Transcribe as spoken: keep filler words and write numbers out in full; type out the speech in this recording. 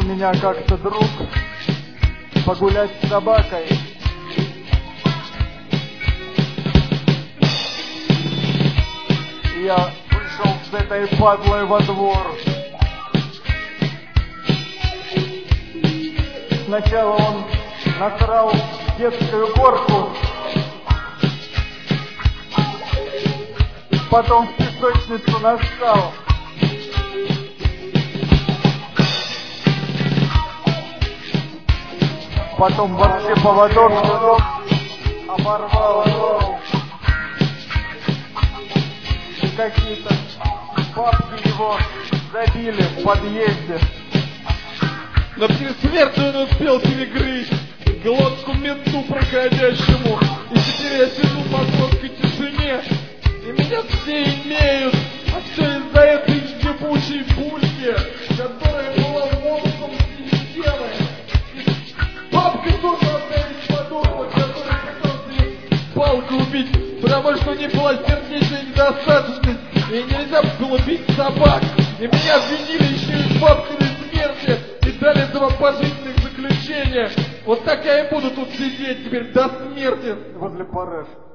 меня как-то друг погулять с собакой. И я вышел с этой падлой во двор. Сначала он насрал детскую горку, потом в песочницу нассал. Потом вообще поводок оборвал. Какие-то бабки его забили в подъезде. Но перед смертью он успел перегрызть глотку менту проходящему. И теперь я сижу в московской тишине, и меня все имеют. А все из-за этой ебучей пульки, которая была монстром системы. И бабка тоже оставить подумала, которая хотела себе палку убить, потому что не была сердечной недостаточность, и нельзя было бить собак. И меня обвинили еще и в бабкиной смерти, и дали два пожизненных заключения. Вот так я и буду тут сидеть теперь до смерти возле Пареш.